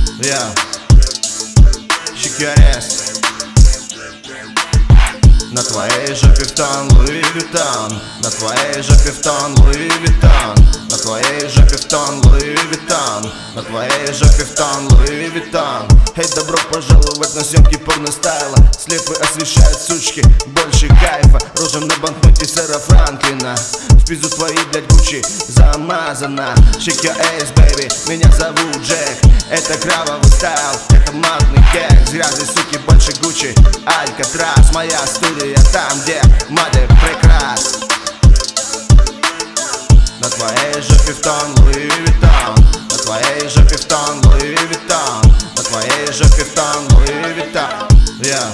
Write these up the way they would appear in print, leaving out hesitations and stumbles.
Yeah. Щекарес. На твоей жопе втон Луи Виттон. На твоей жопе втон Луи Виттон. На твоей жопе втон Луи Виттон. На твоей жопе втон Луи Виттон. Эй, добро пожаловать на съемки порностайла. Слепы освещают сучки, больше кайфа. Рожем на банкноте сэра Франклина. В пизду твои, блядь, Гуччи замазана. Shake your ass, baby, меня зовут Джек. Это кровавый стайл, это матный кекс. Грязные суки, больше Гуччи, Алькатрас. Моя студия там, где модель прекрас. На твоей жопе втон Луи Виттон. На твоей жопе втон Луи Виттон. На твоей жопе втон Луи Виттон. Yeah.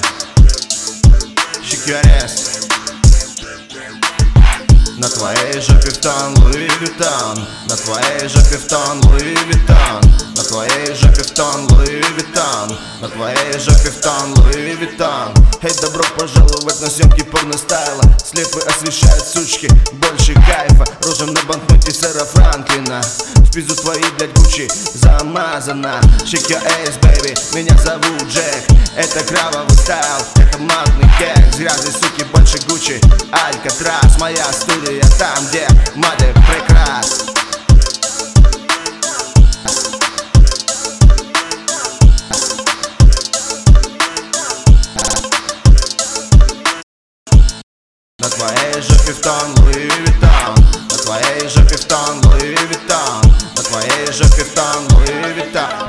Щекарес. На твоей жопе втон Луи Виттон. На твоей жопе втон Луи Виттон. На твоей жопе втон Луи Виттон. На твоей жопе втон Луи Виттон. Эй, добро пожаловать на съемки порностайла. Слепы освещают сучки, больше кайфа. Рожем на банкноте сэра Франклина. В пизду твои, блядь, Гуччи замазана. Shake your ass, baby, меня зовут Джек. Это кровавый стайл, это матный кекс. Грязные суки, больше Гуччи, Алькатрас. Моя студия там, где модель прекрас. На твоей жопе втон Луи Виттон. На твоей жопе втон Луи Виттон. На твоей жопе втон Луи Виттон.